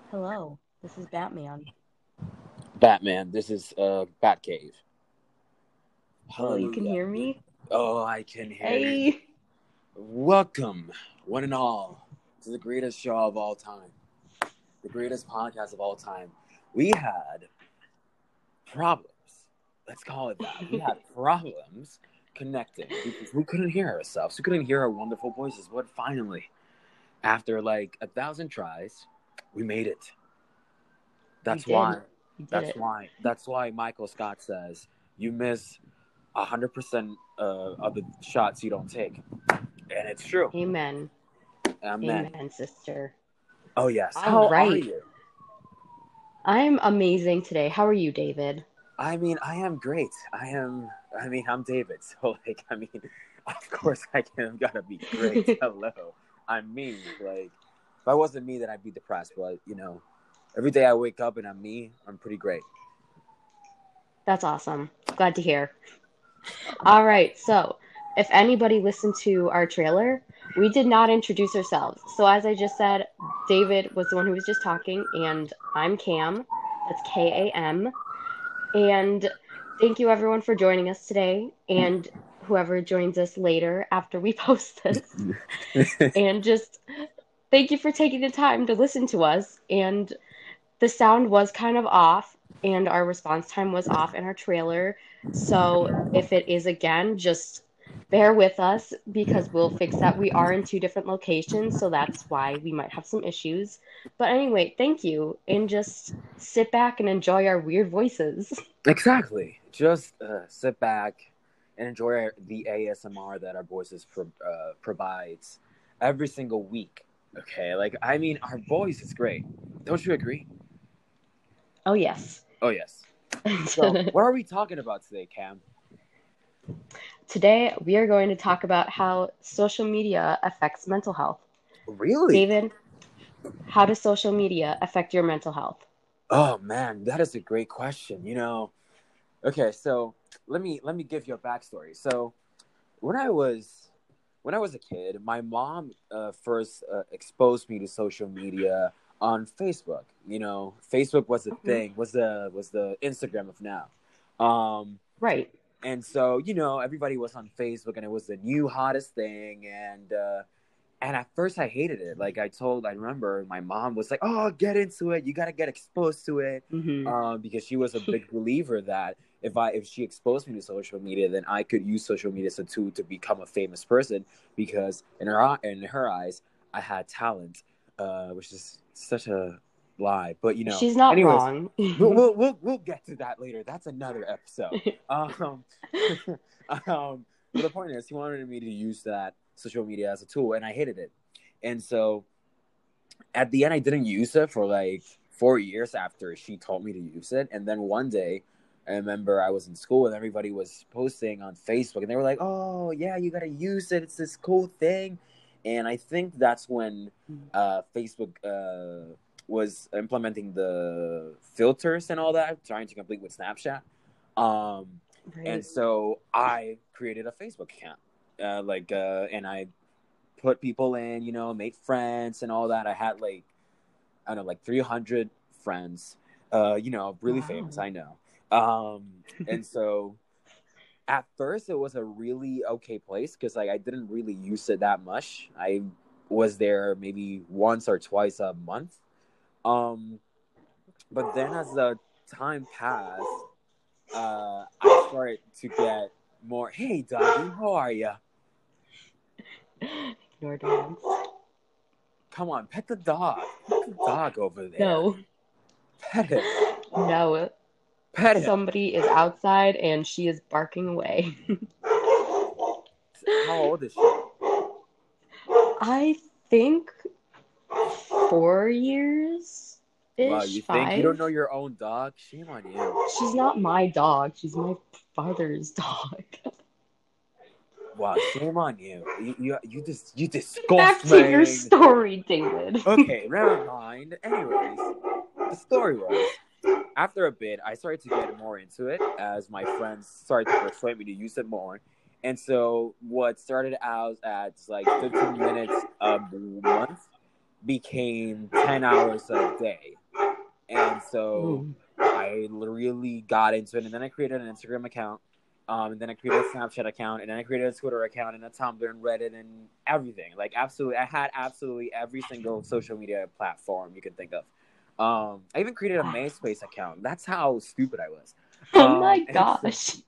Hello, this is Batman. Batman. This is Batcave. Oh, you can Hallelujah. hear me? Oh, I can hear you. Hey! Welcome, one and all, to the greatest show of all time, the greatest podcast of all time. We had problems. Let's call it that. We had problems connecting because we couldn't hear ourselves. We couldn't hear our wonderful voices. But finally, after like 1,000 tries, we made it. We That's did. why. We did That's it. why. That's why Michael Scott says you miss 100% of the shots you don't take, and it's true. Amen. Amen. Amen, sister. Oh yes. All How are right. you? I'm amazing today. How are you, David? I mean, I am great. I'm David. So of course I can gotta be great. Hello. I'm me. Like, if I wasn't me, then I'd be depressed. But every day I wake up and I'm me. I'm pretty great. That's awesome. Glad to hear. All right, so if anybody listened to our trailer, we did not introduce ourselves. So, as I just said, David was the one who was just talking, and I'm Cam. That's Kam. And thank you everyone for joining us today, and whoever joins us later after we post this. And just thank you for taking the time to listen to us. And the sound was kind of off, and our response time was off in our trailer. So if it is again, just bear with us because we'll fix that. We are in two different locations, so that's why we might have some issues. But anyway, thank you, and just sit back and enjoy our weird voices. Exactly. Just sit back and enjoy the ASMR that our voices provides every single week. Okay, our voice is great. Don't you agree? Oh, yes. Oh yes. So, what are we talking about today, Cam? Today, we are going to talk about how social media affects mental health. Really? David, how does social media affect your mental health? Oh man, that is a great question. Okay, so let me give you a backstory. So, when I was when I was a kid, my mom first exposed me to social media on Facebook. Facebook was the Mhm. thing, was the Instagram of now. Um, Right. and so everybody was on Facebook, and it was the new hottest thing. And at first I hated it. I remember my mom was like, "Oh, get into it. You gotta get exposed to it," Hmm. because she was a big believer that if she exposed me to social media, then I could use social media as a tool to become a famous person. Because in her eyes, I had talent, which is such a lie. But She's not anyways, wrong. we'll get to that later. That's another episode. Um, but the point is, he wanted me to use that social media as a tool, and I hated it. And so at the end, I didn't use it for like 4 years after she told me to use it. And then one day, I remember I was in school and everybody was posting on Facebook, and they were like, "Oh yeah, you gotta use it. It's this cool thing." And I think that's when Facebook was implementing the filters and all that, trying to compete with Snapchat. Um, and Right. so I created a Facebook account, and I put people in, made friends and all that. I had I don't know, like 300 friends, really famous, Wow. I know. And so at first it was a really okay place because I didn't really use it that much. I was there maybe once or twice a month. Um, but then as the time passed, I started to get more. Hey, doggy, how are you? Ignore dogs. Come on, pet the dog. Pet the dog over there. No. Pet him. No. Pet him. Somebody is outside and she is barking away. How old is she? I think 4 years Wow, ish, you think you don't five. know your own dog? Shame on you. She's not my dog. She's my father's dog. Wow, shame on you. You Back disgust to your me. story, David. Okay, never mind. Anyways, the story was after a bit, I started to get more into it as my friends started to persuade me to use it more. And so, what started out at like 15 minutes a month became 10 hours a day. And so Ooh. I really got into it. And then I created an Instagram account. And then I created a Snapchat account. And then I created a Twitter account and a Tumblr and Reddit and everything. Like, absolutely. I had absolutely every single social media platform you can think of. I even created a MySpace account. That's how stupid I was. Oh my And gosh.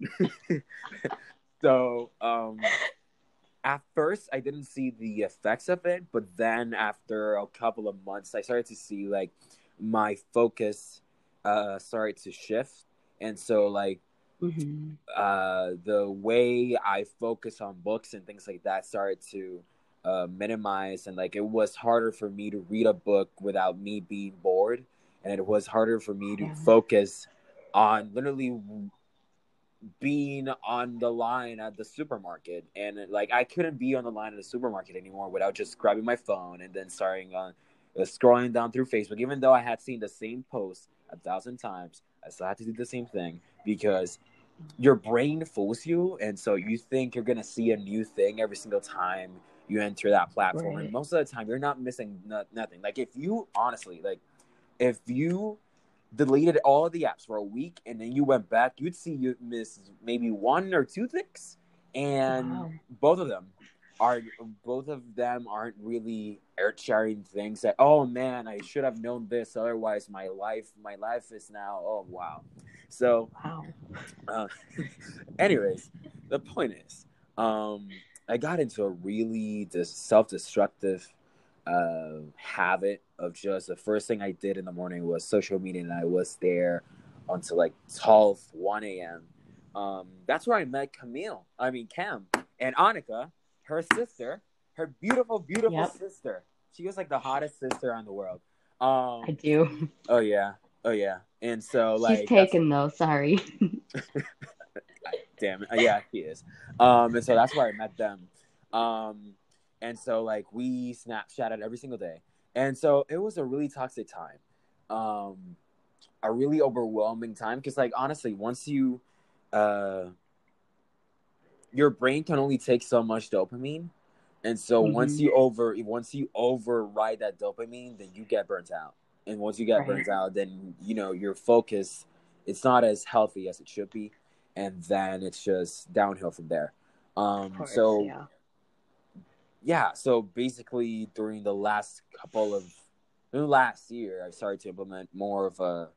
so at first I didn't see the effects of it, but then after a couple of months I started to see like my focus started to shift. And so like Mm-hmm. the way I focus on books and things like that started to minimize, and like it was harder for me to read a book without me being bored, and it was harder for me to Yeah. focus on literally being on the line at the supermarket. And like I couldn't be on the line at the supermarket anymore without just grabbing my phone and then starting on scrolling down through Facebook. Even though I had seen the same post 1,000 times, I still had to do the same thing because your brain fools you, and so you think you're gonna see a new thing every single time you enter that platform. And Right. most of the time you're not missing nothing. Like if you honestly, like if you deleted all of the apps for a week and then you went back, you'd see you missed maybe one or two things. And Wow. both of them are aren't really earth sharing things that, oh man, I should have known this, otherwise my life is now, oh wow. So Wow. uh, anyways, the point is, I got into a really self-destructive habit of just the first thing I did in the morning was social media, and I was there until like 12, 1 a.m. That's where I met Cam, and Annika, her sister, her beautiful, beautiful Yep. sister. She was like the hottest sister in the world. I Um, do. oh yeah, oh yeah. And so She's like that's taken though. Sorry. damn it. Yeah, he is. And so that's where I met them. Um, and so like we Snapchatted every single day. And so it was a really toxic time. A really overwhelming time because like honestly, once you your brain can only take so much dopamine. And so Mm-hmm. once you override that dopamine, then you get burnt out. And once you get Right. burnt out, then your focus, it's not as healthy as it should be, and then it's just downhill from there. Of course. So Yeah. yeah, so basically during the last year, I started to implement more of a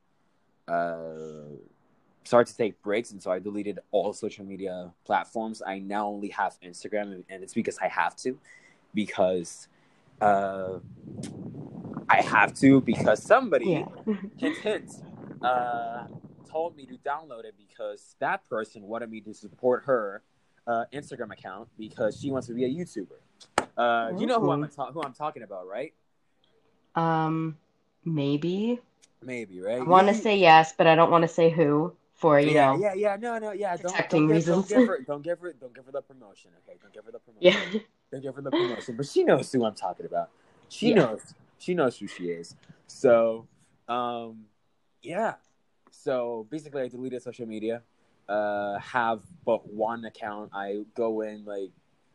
started to take breaks, and so I deleted all social media platforms. I now only have Instagram, and it's because I have to, because uh, I have to because somebody, Yeah. hint hint, uh, told me to download it because that person wanted me to support her Instagram account because she wants to be a YouTuber. You know Oh. who I'm talking about, right? Um. Maybe. Maybe, I right? want to say yes, but I don't want to say who for, Yeah, yeah, yeah. No, no, yeah. protecting reasons. Don't give her the promotion. Okay, don't give her the Yeah. promotion. Don't give her the promotion. But she knows who I'm talking about. She Yeah. knows. She knows who she is. So, yeah. So basically, I deleted social media. Have but one account. I go in like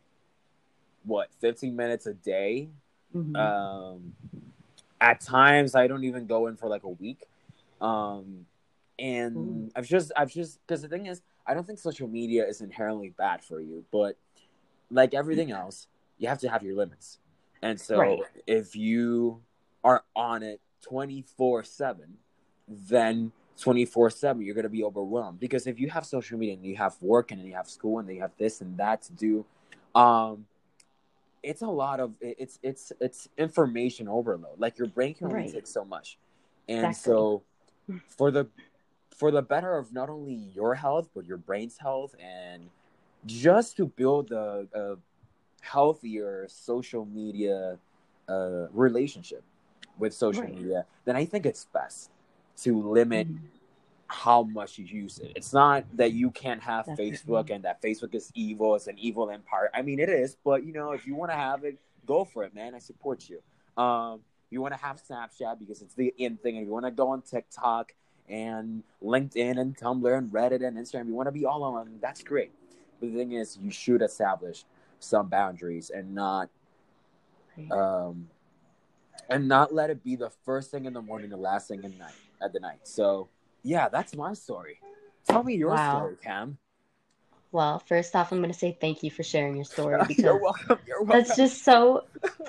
15 minutes a day. Hmm. Um, at times, I don't even go in for like a week. Um, Ooh. and I've just because the thing is, I don't think social media is inherently bad for you, but like everything else, you have to have your limits. And Right. so if you are on it 24/7, then 24/7 you're gonna be overwhelmed, because if you have social media and you have work and then you have school and then you have this and that to do, um, it's a lot of it's information overload. Like your brain can only Right. take so much, and Exactly. so for the better of not only your health but your brain's health, and just to build a healthier social media relationship with social Right. media, then I think it's best to limit Mhm. how much you use it. It's not that you can't have Facebook Definitely. and that Facebook is evil, it's an evil empire. I mean, it is, but if you want to have it, go for it, man. I support you. You want to have Snapchat because it's the in thing, and if you want to go on TikTok and LinkedIn and Tumblr and Reddit and Instagram, you want to be all on them, that's great. But the thing is, you should establish some boundaries and not Right. um, and not let it be the first thing in the morning, the last thing at the night. So yeah, that's my story. Tell me your Wow. story, Cam. Well, first off, I'm going to say thank you for sharing your story You're because welcome. You're that's welcome. just so,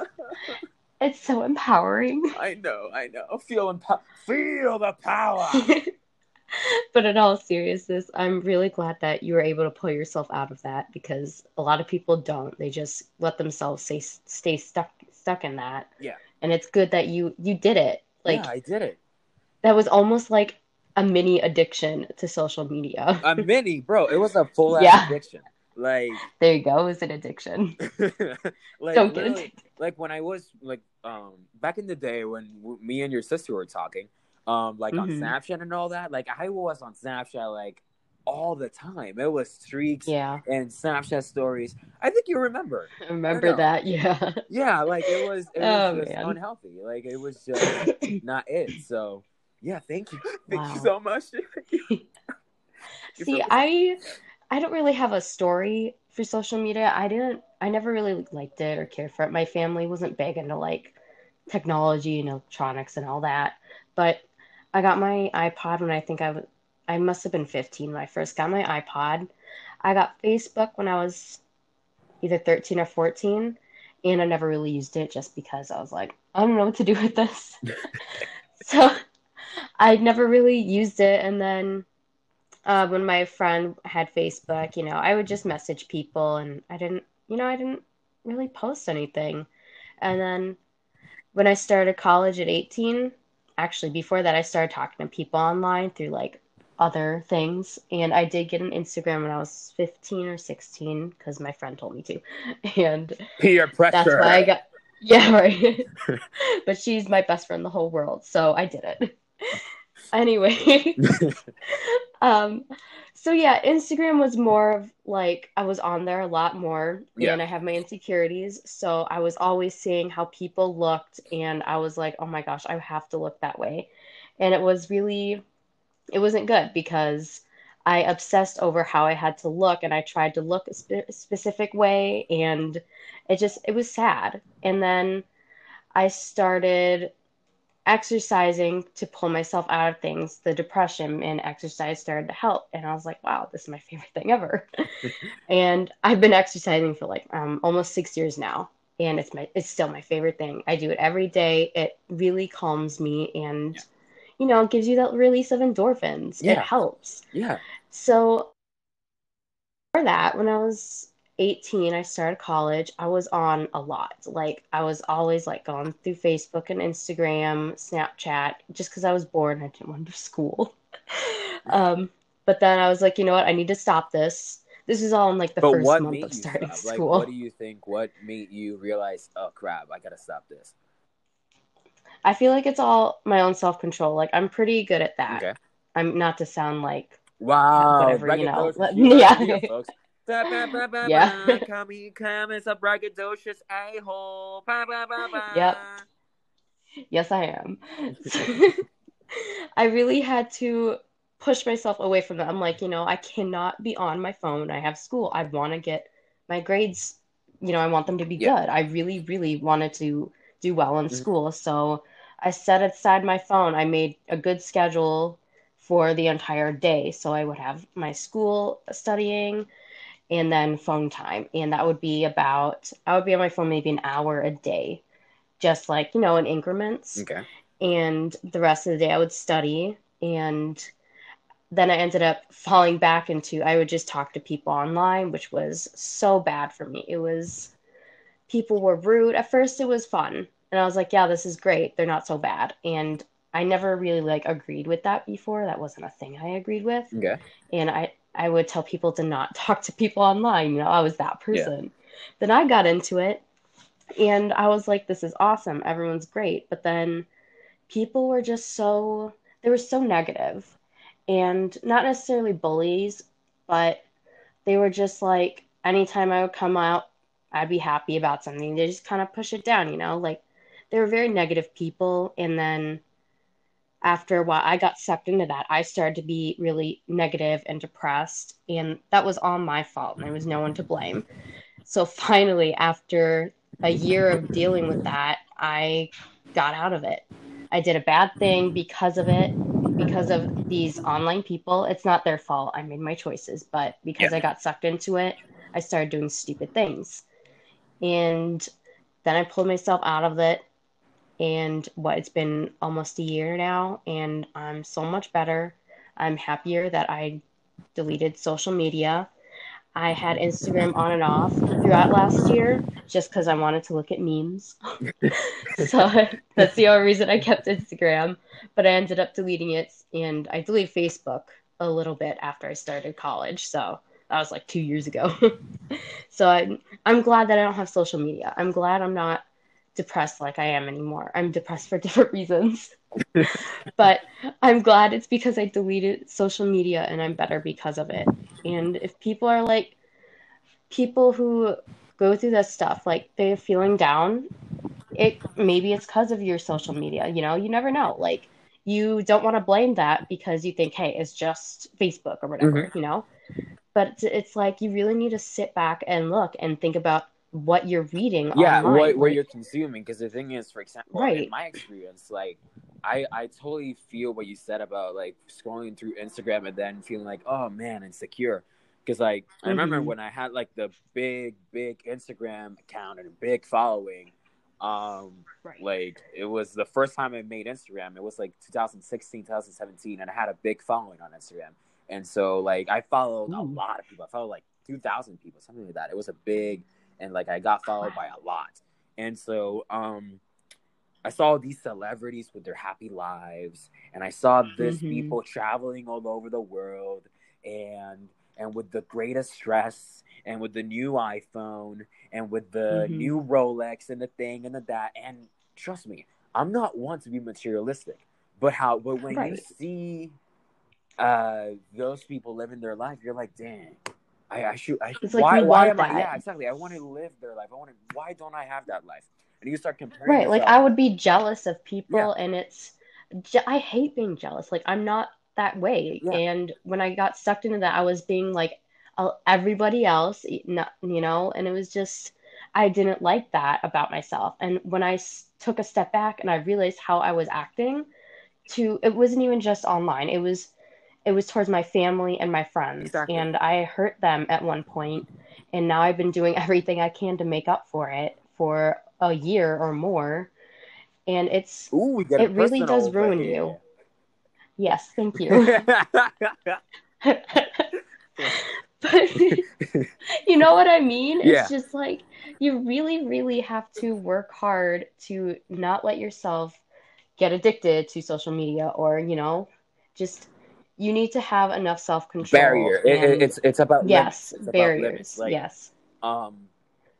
it's so empowering. I know. I know. Feel the power. But in all seriousness, I'm really glad that you were able to pull yourself out of that because a lot of people don't. They just let themselves stay stuck in that. Yeah. And it's good that you did it. Yeah, Like I did it. that was almost like a mini addiction to social media. A mini, bro. It was a full ass Yeah, addiction. Like, there you go. It's an addiction. like Don't get literally, addicted. like when I was like, back in the day when me and your sister were talking, like on Hmm. Snapchat and all that. Like I was on Snapchat like all the time. It was streaks Yeah, and Snapchat stories. I think you remember. I I don't remember know. that. Yeah. Yeah, like it was Oh just man. unhealthy. Like it was just not it. So yeah, thank you. Thank you Wow. so much. Thank you. You for See, listening. I don't really have a story for social media. I never really liked it or cared for it. My family wasn't big into like technology and electronics and all that. But I got my iPod when I must have been 15 when I first got my iPod. I got Facebook when I was either 13 or 14, and I never really used it just because I was like, I don't know what to do with this. So I never really used it, and then when my friend had Facebook, I would just message people and I didn't really post anything. And then when I started college at 18, actually before that, I started talking to people online through like other things. And I did get an Instagram when I was 15 or 16 because my friend told me to. And Peer that's why I pressure. got, yeah, right. But she's my best friend in the whole world. So I did it. Anyway. Um, so yeah, Instagram was more of like I was on there a lot more Yeah. and I have my insecurities, so I was always seeing how people looked and I was like, "Oh my gosh, I have to look that way." And it wasn't good because I obsessed over how I had to look and I tried to look a specific way and it was sad. And then I started exercising to pull myself out of things, the depression and exercise started to help. And I was like, wow, this is my favorite thing ever. And I've been exercising for like almost 6 years now. And it's still my favorite thing. I do it every day. It really calms me and Yeah. it gives you that release of endorphins. It Yeah. helps. Yeah. So for that, when I was 18, I started college. I was on a lot. Like, I was always like going through Facebook and Instagram, Snapchat, just because I was bored and I didn't want to do school. Um, but then I was like, you know what? I need to stop this. This is all in like the But first what month made of you starting stop? Like, what do school. you think? What made you realize, oh crap, I gotta stop this? I feel like it's all my own self-control. Like, I'm pretty good at that. Okay. I'm not to sound like Wow, whatever, braggadocious. You heard it here, yeah. folks. Ba, ba, ba, ba, Yeah. ba. Come, it's a braggadocious a-hole. Ba, ba, ba, Yep. ba. Yes, I am. I really had to push myself away from that. I'm like, I cannot be on my phone. I have school. I want to get my grades, I want them to be Yeah. good. I really, really wanted to do well in Mhm. school. So I set aside my phone. I made a good schedule for the entire day. So I would have my school studying and then phone time. And I would be on my phone maybe an hour a day, just like, in increments, Okay. and the rest of the day I would study. And then I ended up falling back into I would just talk to people online, which was so bad for me. People were rude. At first it was fun. And I was like, yeah, this is great. They're not so bad. And I never really like agreed with that before. That wasn't a thing I agreed with. Okay. And I would tell people to not talk to people online. I was that Yeah. person. Then I got into it and I was like, this is awesome. Everyone's great. But then people were just they were so negative and not necessarily bullies, but they were just like anytime I would come out, I'd be happy about something. They just kind of push it down, like they were very negative people. And then after a while, I got sucked into that. I started to be really negative and depressed, and that was all my fault, and there was no one to blame. So finally, after a year of dealing with that, I got out of it. I did a bad thing because of it, because of these online people. It's not their fault. I made my choices, but Yeah. because I got sucked into it, I started doing stupid things. And then I pulled myself out of it. And it's been almost a year now, and I'm so much better. I'm happier that I deleted social media. I had Instagram on and off throughout last year just because I wanted to look at memes. So that's the only reason I kept Instagram. But I ended up deleting it, and I deleted Facebook a little bit after I started college. So that was like 2 years ago. So I'm glad that I don't have social media. I'm glad I'm not depressed like I am anymore. I'm depressed for different reasons. But I'm glad it's because I deleted social media and I'm better because of it. And if people are like, people who go through this stuff, like they're feeling down, maybe it's because of your social media, you never know. Like you don't want to blame that because you think, hey, it's just Facebook or Hmm. whatever. But it's like you really need to sit back and look and think about what you're reading Yeah, online. what you're Like, consuming. Because the thing is, for example, in right. my experience, like I totally feel what you said about like scrolling through Instagram and then feeling like, oh man, insecure. Because like I remember Mm-hmm. when I had like the big Instagram account and a big following. Um, Right. like it was the first time I made Instagram. It was like 2016, 2017, and I had a big following on Instagram. And so like I followed a Ooh, lot of people. I followed like 2,000 people, something like that. It was a big, and like I got followed by wow. a lot. And so I saw these celebrities with their happy lives, and I saw this Mm-hmm. people traveling all over the world, and with the greatest stress, and with the new iPhone, and with the Mm-hmm. new Rolex, and the thing and the that. And trust me, I'm not one to be materialistic, but when you Right. see those people living their life, you're like, dang, I should, It's like you why want am I, that. yeah, exactly. I want to live their life. Why don't I have that life? And you start comparing Right. Like yourself. I would be jealous of Yeah, people, and I hate being jealous. Like I'm not that way. yeah. And when I got sucked into that, I was being like everybody else, and it was just, I didn't like that about myself. And when I took a step back and I realized how I was acting, it wasn't even just online. It was towards my family and my friends, Exactly. and I hurt them at one point, and now I've been doing everything I can to make up for it for a year or more, and Ooh, we getting it really personal does over ruin here. you. Yes, thank you. But you know what I mean? It's Yeah, just like you really, really have to work hard to not let yourself get addicted to social media, or, just you need to have enough barrier. self-control. And It's about limits. yes, It's about limits. barriers. Like Yes. um,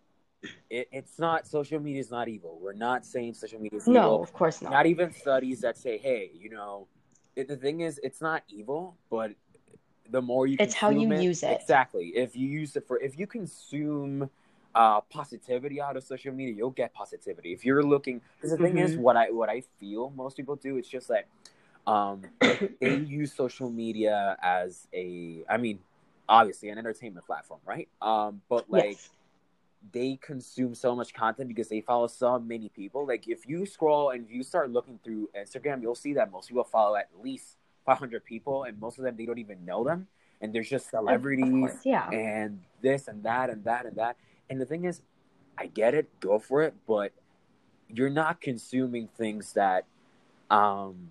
it's not, social media is not evil. We're not saying social media is No, evil. of course not. Not even studies that say, hey, the thing is, it's not evil, but the more you It's how you consume it, use it. exactly. If you consume positivity out of social media, you'll get positivity. If you're looking, because the thing is, Hmm. what I feel most people do, it's just like um, they use social media as I mean, obviously an entertainment platform, right? But like Yes. they consume so much content because they follow so many people. Like if you scroll and you start looking through Instagram, you'll see that most people follow at least 500 people, and most of them they don't even know them. And there's just Of celebrities course, yeah. and this and that and that and that. And the thing is, I get it, go for it, but you're not consuming things um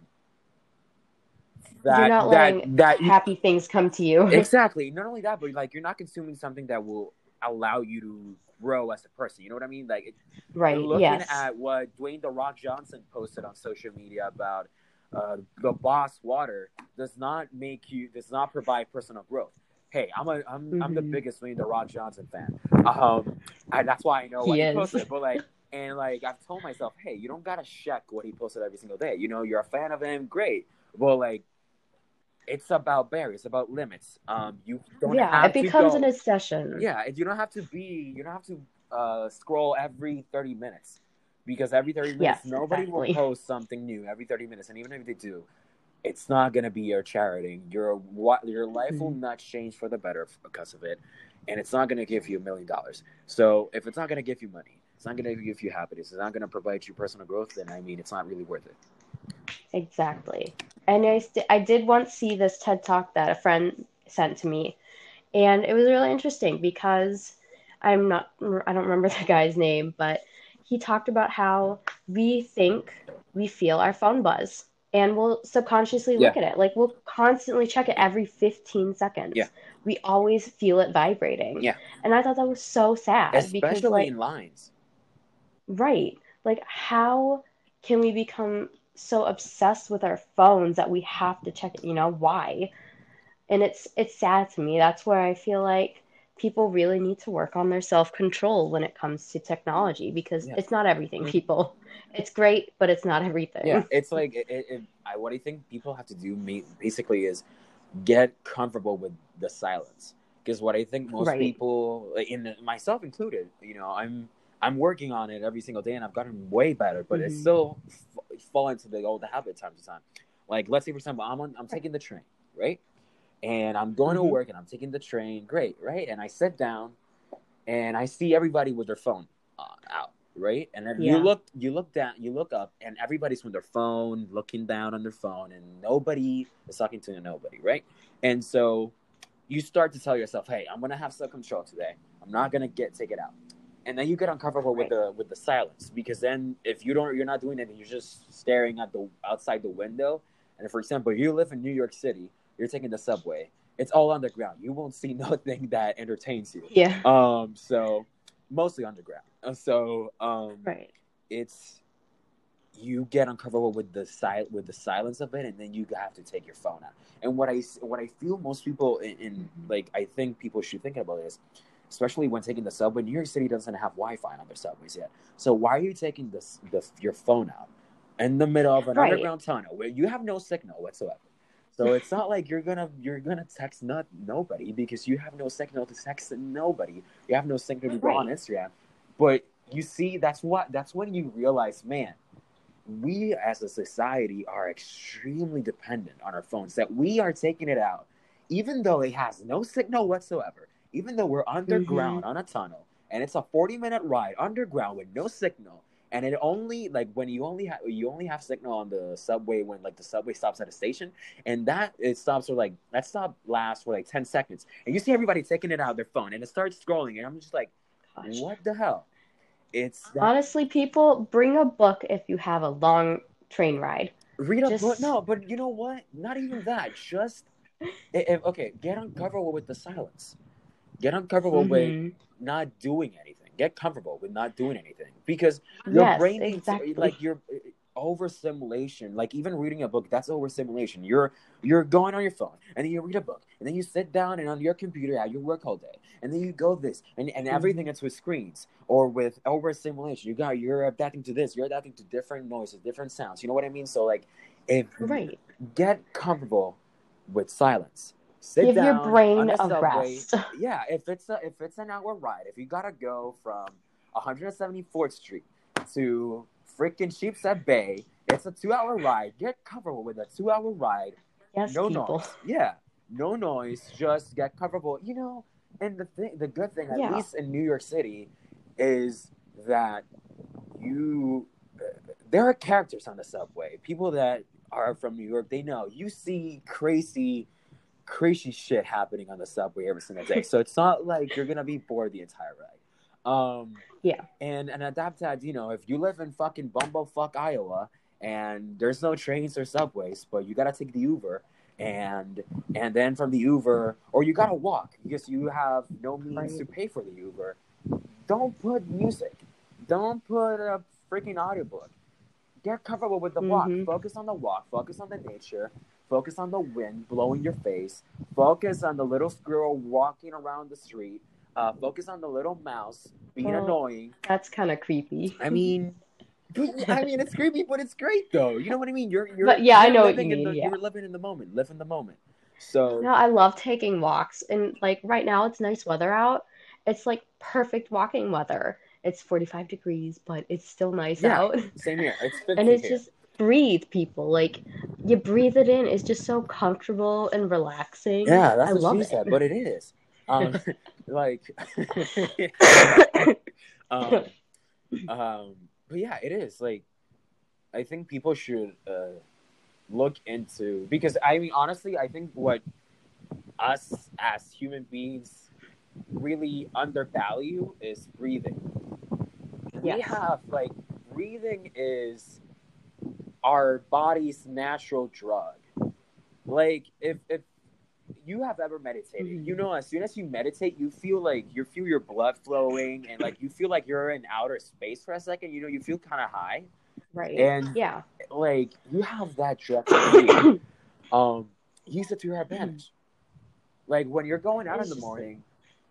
You're not letting that happy things come to you. exactly. Not only that, but like you're not consuming something that will allow you to grow as a person. You know what I mean? Like Right. looking Yes. at what Dwayne the Rock Johnson posted on social media about the Boss Water does not provide personal growth. Hey, I'm the Hmm. biggest Dwayne the Rock Johnson fan. That's why I know what He he is. posted. But like, and like I've told myself, hey, you don't gotta check what he posted every single day. You're a fan of him, great. Well, like it's about barriers, about limits. You don't Yeah, it have to becomes an go. obsession. Yeah, you don't have to scroll every 30 minutes, because every 30 minutes Yes, nobody will exactly. post something new every 30 minutes, and even if they do, it's not gonna be your charity. Your life will Mhm. not change for the better because of it, and it's not gonna give you $1 million. So if it's not gonna give you money, it's not going to give you happiness, it's not going to provide you personal growth, then I mean, it's not really worth it. Exactly. And I did once see this TED Talk that a friend sent to me, and it was really interesting because I don't remember the guy's name, but he talked about how we think we feel our phone buzz and we'll subconsciously Yeah, look at it. Like we'll constantly check it every 15 yeah, seconds. We always feel it vibrating. yeah. And I thought that was so sad because, Especially like, in lines. right, like, how can we become so obsessed with our phones that we have to check it? Why? And it's sad to me. That's where I feel like people really need to work on their self-control when it comes to technology because Yeah. it's not everything, people. It's great, but it's not Yeah, everything. it's like what I think people have to do basically is get comfortable with the silence. Because what I think most Right. people, like, in myself included, I'm working on it every single day, and I've gotten way better, but it's Hmm. still fall into the old habit time to time. Like, let's say for example, I'm taking the train, right, and I'm going to Hmm. work, and I'm taking the train, great, right, and I sit down, and I see everybody with their phone out, right? And then Yeah. you look down, you look up, and everybody's with their phone, looking down on their phone, and nobody is talking to nobody, right? And so you start to tell yourself, "Hey, I'm gonna have self control today. I'm not gonna take it out." And then you get uncomfortable with Right. the silence, because then if you're not doing anything, you're just staring at the outside the window. And for example, you live in New York City, you're taking the subway. It's all underground. You won't see nothing that entertains you. Yeah. So mostly underground. So Right. it's you get uncomfortable with the silence of it, and then you have to take your phone out. And what I feel most people in Hmm. like I think people should think about is, especially when taking the subway. New York City doesn't have Wi-Fi on their subways yet, so why are you taking your phone out in the middle of an Right. underground tunnel where you have no signal whatsoever? So it's not like you're gonna text nobody, because you have no signal to text nobody. You have no signal to go on Right. Instagram. But you see, that's when you realize, man, we as a society are extremely dependent on our phones, that we are taking it out even though it has no signal whatsoever, even though we're Hmm. underground on a tunnel, and it's a 40-minute ride underground with no signal. And it only, like, when you only have signal on the subway when, like, the subway stops at a station, and that it stops for, like, that stop lasts for like 10 seconds, and you see everybody taking it out their phone, and it starts scrolling, and I'm just like, Gosh. what the hell? It's that. Honestly, people, bring a book if you have a long train ride. Read a book. Just, No, but you know what? Not even that. Just okay. Get uncomfortable with the silence. Get uncomfortable with hmm. not doing anything. Get comfortable with not doing anything, because your Yes, brain needs, exactly. like, your overstimulation. Like, even reading a book, that's overstimulation. You're going on your phone, and then you read a book, and then you sit down and on your computer at your work all day, and then you go this and everything. Hmm. It's with screens or with overstimulation. You're adapting to this. You're adapting to different noises, different sounds. You know what I mean? So, like, if Right. get comfortable with silence. Sit Give your down on brain a a subway. rest. Yeah, if it's an hour ride, if you gotta go from 174th Street to freaking Sheepshead Bay, it's a 2 hour ride. Get comfortable with a 2 hour ride. Yes, No people. noise. Yeah, no noise. Just get comfortable. And the good thing, at Yeah. least in New York City, is that you there are characters on the subway. People that are from New York, they know. You see crazy shit happening on the subway every single day. So it's not like you're gonna be bored the entire ride. Yeah. And adapt that, if you live in fucking bumblefuck Iowa, and there's no trains or subways, but you gotta take the Uber, and then from the Uber, or you gotta walk because you have no means Right. to pay for the Uber. Don't put music. Don't put a freaking audiobook. Get comfortable with the walk. Hmm. Focus on the walk. Focus on the nature. Focus on the wind blowing your face. Focus on the little squirrel walking around the street. Focus on the little mouse being Well, annoying. that's kind of creepy. I mean, it's creepy, but it's great though. You know what I mean? But yeah, I know what you mean. Yeah. you're living in the moment. Live in the moment. So No, I love taking walks. And like right now, it's nice weather out. It's like perfect walking weather. It's 45 degrees, but it's still nice yeah, out. same here. It's And 50 it's here. just breathe, people. Like you breathe it in. It's just so comfortable and relaxing. Yeah, I that's what love she said, but it. it is. Um, like, um, But yeah, it is like I think people should look into, because I mean honestly, I think what us as human beings really undervalue is breathing. We Yes. have like breathing is our body's natural drug. Like if you have ever meditated, Hmm. you know, as soon as you meditate, you feel like you feel your blood flowing, and like you feel like you're in outer space for a second. You know, you feel kind of high, Right. and Yeah. like you have that drug to breathe. Use it to your Mhm. advantage. Like when you're going out in It's the just, morning,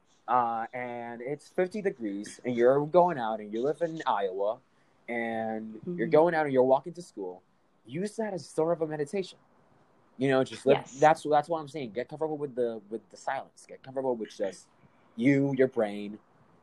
and it's 50 degrees, and you're going out, and you live in Iowa, and you're mhm. going out, and you're walking to school. Use that as sort of a meditation. You know, just live. Yes. That's what I'm saying. Get comfortable with the silence. Get comfortable with just you, your brain,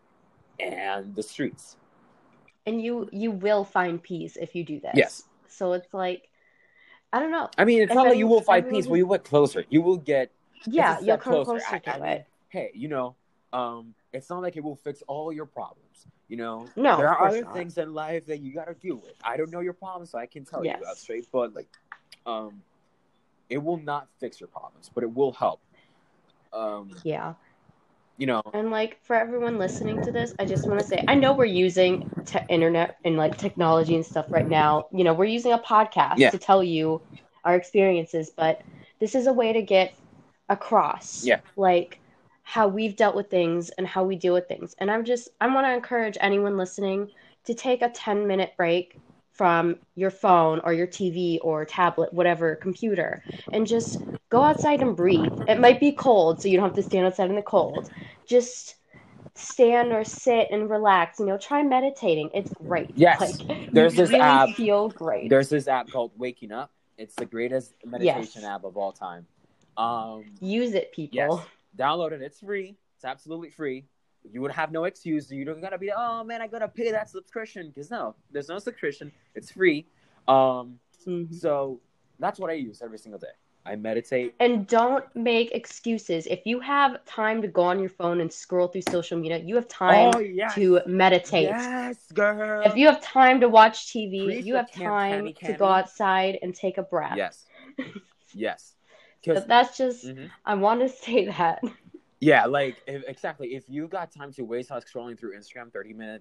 and the streets. And you will find peace if you do this. Yes, So it's like, I don't know. I mean it's If not like you will find everyone peace, but who's, you will get closer. You will get. It's a yeah, you'll step come closer. closer I to mean, it. hey, you know, it's not like it will fix all your problems. You know, No, there of are course other not. things in life that you got to deal with. I don't know your problems, so I can tell you about Yes. straight. But like, um, it will not fix your problems, but it will help. Um, Yeah. you know, And like for everyone listening to this, I just want to say I know we're using internet and like technology and stuff right now. You know, we're using a podcast yeah, to tell you our experiences, but this is a way to get across yeah, like how we've dealt with things and how we deal with things. And I want to encourage anyone listening to take a 10-minute break from your phone or your TV or tablet, whatever, computer, and just go outside and breathe. It might be cold, so you don't have to stand outside in the cold. Just stand or sit and relax. You know, try meditating. It's great. yes. Like you There's this really app. feel great. There's this app called Waking Up. It's the greatest meditation Yes. app of all time. Um, Use it, people. yes, download it. It's free. It's absolutely free. You would have no excuse. You don't gotta be, oh man, I gotta pay that subscription. Because no, there's no subscription. It's free. Um, Mhm. so that's what I use every single day. I meditate. And don't make excuses. If you have time to go on your phone and scroll through social media, you have time Oh yes, to meditate. yes, If girl. you have time to watch TV, Preach you for have Camp time Tammy to go Cami. outside and take a breath. Yes, yes. Because But that's just, I want to say that. yeah, like exactly. If you got time to waste on scrolling through Instagram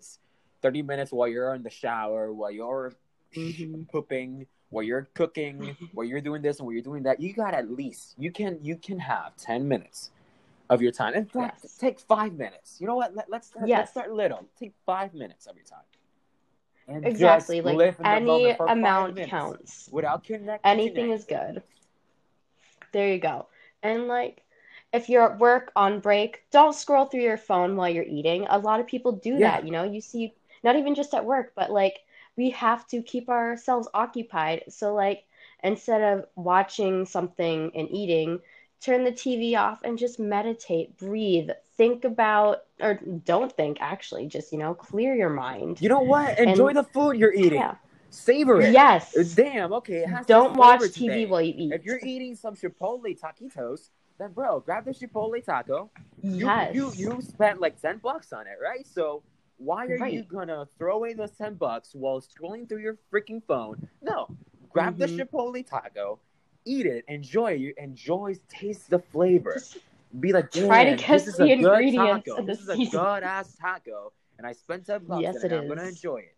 30 minutes while you're in the shower, while you're Hmm. pooping, while you're cooking, while you're doing this and while you're doing that, you got at least you can have 10 minutes of your time. In fact, Yes. take 5 minutes. You know what? Let's Yes. start little. Take 5 minutes of your time and just Exactly. Like live in the moment any for five amount minutes counts. without connecting to Anything is anything. good. There you go. And like if you're at work on break, don't scroll through your phone while you're eating. A lot of people do Yeah, that, you know. You see not even just at work, but like we have to keep ourselves occupied. So like instead of watching something and eating, turn the TV off and just meditate, breathe, think about or don't think actually, just, you know, clear your mind. you know what? Enjoy And the food you're eating. yeah. Savor it. Yes. Damn, okay, it has this Don't flavor watch TV today. while you If eat. you're eating some Chipotle taquitos, then bro, grab the Chipotle taco. Yes. You spent like $10 on it, right? So why are you Right. gonna throw away those $10 while scrolling through your freaking phone? No, grab the Hmm. Chipotle taco, eat it, enjoy, taste the flavor. Just Be like, try to damn, this guess is a the good ingredients taco. of the This is a season. good ass taco, and I spent $10 on Yes, it. it And I'm gonna is. enjoy it.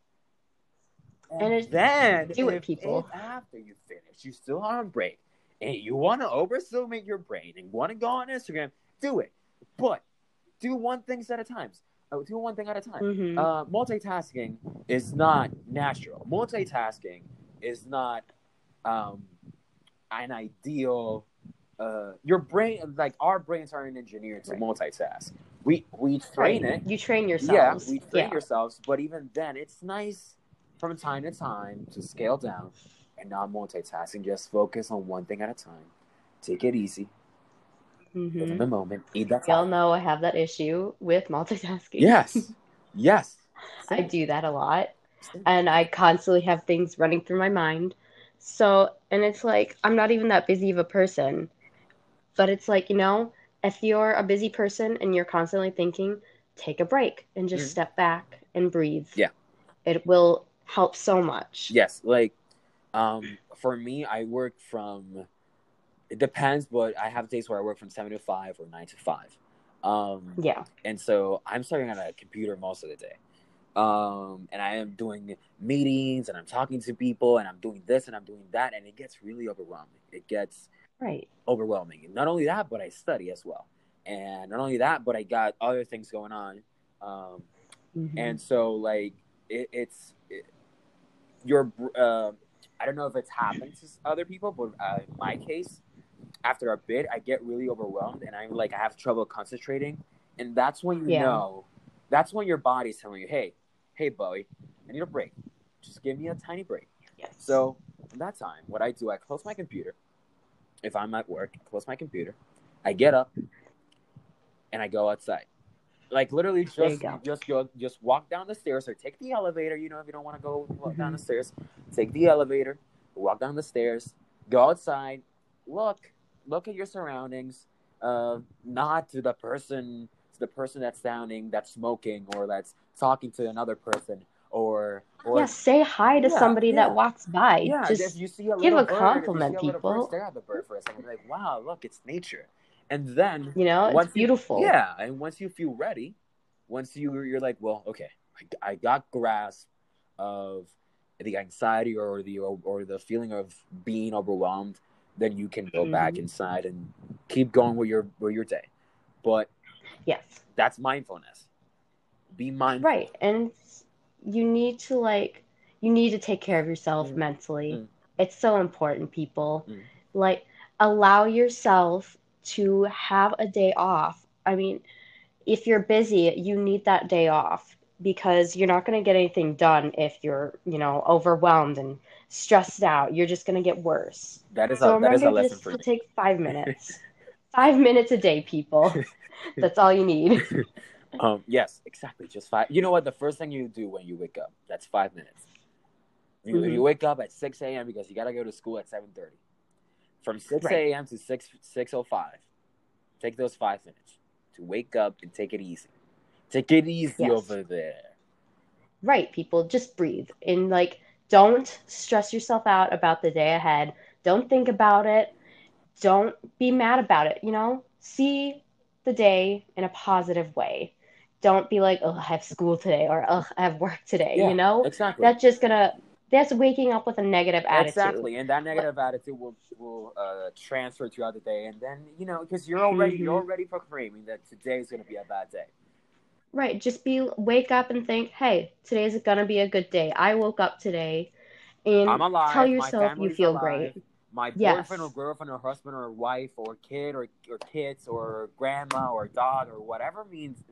And And it, then, do it, if people. after you finish, you still are on break, and you want to overstimulate your brain and want to go on Instagram, do it. But do one thing at a time. Do one thing at a time. Hmm. Multitasking is not natural. Multitasking is not um, an ideal. Your brain, like our brains, aren't engineered to Right. multitask. We train Right. it. You train Yeah, yourselves. we train Yeah. yourselves, but even then, it's nice from time to time to scale down and not multitasking. Just focus on one thing at a time. Take it easy. Live in Hmm. the moment. Eat that Y'all taco. know I have that issue with multitasking. Yes. Yes. I Same. do that a lot. Same. And I constantly have things running through my mind. So, and it's like, I'm not even that busy of a person. But it's like, you know, if you're a busy person and you're constantly thinking, take a break and just Mhm. step back and breathe. Yeah. It will help so much. Yes, like for me, I work from. It depends, but I have days where I work from 7 to 5 or 9 to 5. Yeah. And so I'm starting on a computer most of the day. And I am doing meetings and I'm talking to people and I'm doing this and I'm doing that, and it gets really overwhelming. It gets Right. overwhelming. And not only that, but I study as well. And not only that, but I got other things going on. And so like your I don't know if it's happened to other people, but in my case, after a bit, I get really overwhelmed and I'm like, I have trouble concentrating. And that's when that's when your body's telling you, hey, Bowie, I need a break. Just give me a tiny break. Yes. So in that time, what I do, I close my computer. If I'm at work, I close my computer. I get up and I go outside. Like literally just walk down the stairs or take the elevator. You know, if you don't want to go down the stairs, take the elevator, walk down the stairs, go outside, look at your surroundings, not to the person that's smoking or that's talking to another person or say hi to somebody that walks by. Yeah, just if you see a give little a compliment, people. Stare at the bird for a second. Like, wow, look, it's nature. And then it's beautiful. And once you feel ready, you're like, well, okay, I got grasp of the anxiety or the feeling of being overwhelmed, then you can go back inside and keep going with your day. But yes, that's mindfulness. Be mindful. Right. And you need to take care of yourself mentally. It's so important, people. Like, allow yourself to have a day off. I mean, if you're busy, you need that day off because you're not going to get anything done if you're, overwhelmed and stressed out. You're just going to get worse. So remember just to take 5 minutes. 5 minutes a day, people. That's all you need. Yes, exactly. Just 5. You know what? The first thing you do when you wake up, that's 5 minutes. You wake up at 6 a.m. because you got to go to school at 7:30. From 6 a.m. to 6:05, take those 5 minutes to wake up and take it easy. Take it easy over there. Right, people. Just breathe. And, don't stress yourself out about the day ahead. Don't think about it. Don't be mad about it, See the day in a positive way. Don't be like, oh, I have school today, or oh, I have work today, Exactly. That's waking up with a negative attitude. Exactly, and that negative attitude will transfer throughout the day, and then because you're already proclaiming that today is going to be a bad day. Right, just wake up and think, hey, today's gonna be a good day. I woke up today, and I'm alive. Tell yourself you feel alive. Great. My boyfriend or girlfriend or husband or wife or kid or kids or grandma or dog or whatever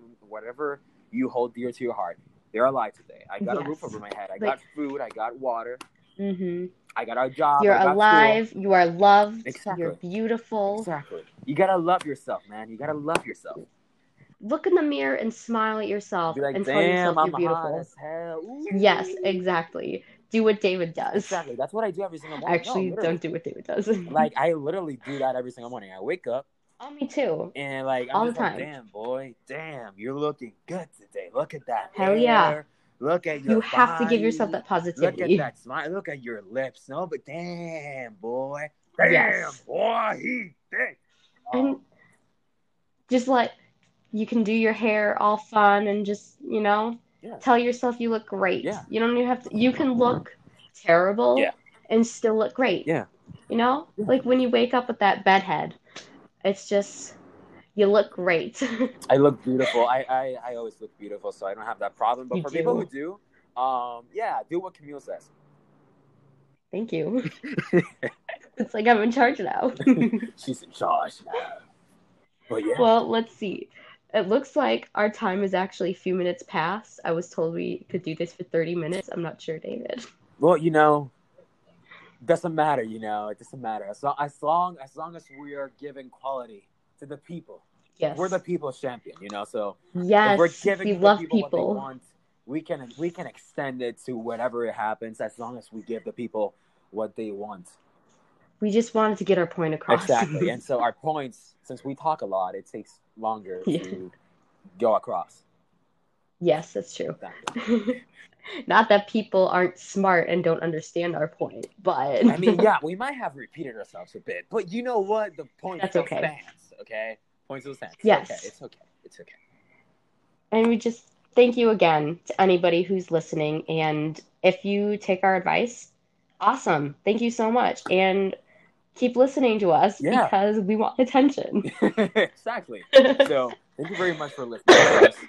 you hold dear to your heart, they're alive today. I got a roof over my head. I got food. I got water. I got a job. You're alive. School. You are loved. Exactly. You're beautiful. Exactly. You gotta love yourself, man. You gotta love yourself. Look in the mirror and smile at yourself and tell yourself you're beautiful. Hot as hell. Yes, exactly. Do what David does. Exactly. That's what I do every single morning. Actually, don't do what David does. Like, I literally do that every single morning. I wake up. Oh, me too. And, I'm all just the time. Damn, boy. Damn, you're looking good today. Look at that Hell hair. Yeah. Look at your You have to give yourself that positivity. Look at that smile. Look at your lips. No, but damn, boy. Damn, boy. He thick. And just you can do your hair all fun and just, tell yourself you look great. Yeah. You don't even have to. You can look terrible and still look great. Yeah. Like when you wake up with that bedhead, it's just, you look great. I look beautiful. I always look beautiful, so I don't have that problem. But for people who do, do what Camille says. Thank you. It's like I'm in charge now. She's in charge now. But yeah. Well, let's see. It looks like our time is actually a few minutes past. I was told we could do this for 30 minutes. I'm not sure, David. Well, doesn't matter, it doesn't matter. As long as we are giving quality to the people. Yes. We're the people's champion, so yes, if we're giving we the love people people. what they want, we can extend it to whatever it happens as long as we give the people what they want. We just wanted to get our point across. Exactly. And so our points, since we talk a lot, it takes longer to go across. Yes, that's true. Exactly. Not that people aren't smart and don't understand our point, but I mean, yeah, we might have repeated ourselves a bit, but you know what? The point that's still okay. stands, okay? Point still stands. It's okay. Yes. It's okay. It's okay. And we just thank you again to anybody who's listening. And if you take our advice, awesome. Thank you so much. And keep listening to us Yeah, because we want attention. exactly. So thank you very much for listening to us.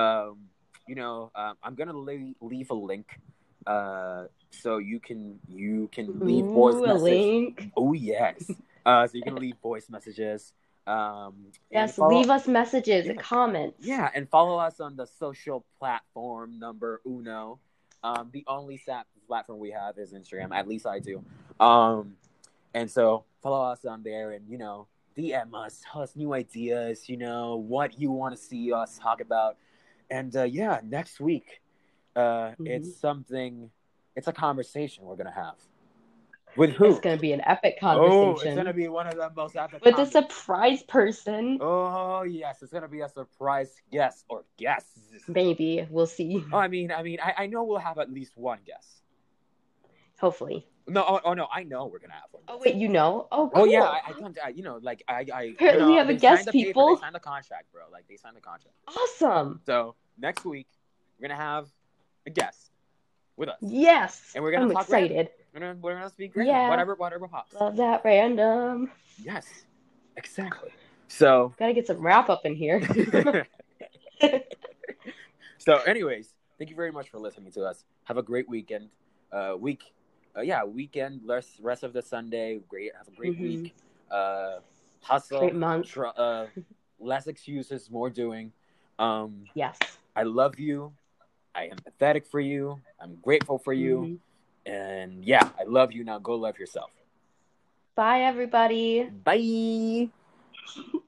I'm gonna leave a link, so you can leave voice Ooh, a message. link. Oh yes. So you can leave voice messages. And Yes, follow. leave us messages, Yeah, comments. yeah, and follow us on the social platform number uno. The only platform we have is Instagram. At least I do. And so follow us on there, and DM us, tell us new ideas. What you want to see us talk about, and yeah, next week, Mhm. it's something. It's a conversation we're gonna have with It's who? going to be an epic Oh, it's gonna conversation be one of the most epic with a conversations. surprise person. Oh yes, it's gonna be a surprise guest or guests. Maybe. We'll see. Oh, I know we'll have at least one guest. Hopefully. No, no, I know we're gonna have one Oh, guest. wait, you know? Oh, Oh yeah, cool. I can't. Apparently, we have a They signed guest, the paper. They people. signed the contract, bro. Like they signed the contract. Awesome. So next week we're gonna have a guest with us, Yes. and we're gonna I'm talk random. excited. We're gonna speak random, Yeah. whatever pops. Love that random. Yes, exactly. So, Gotta get some wrap up in here. so, anyways, thank you very much for listening to us. Have a great weekend. Weekend. Rest of the Sunday. Have a great week. Hustle. Great month. Less excuses, more doing. Yes. I love you. I am pathetic for you. I'm grateful for you. Mm-hmm. And yeah, I love you. Now go love yourself. Bye, everybody. Bye.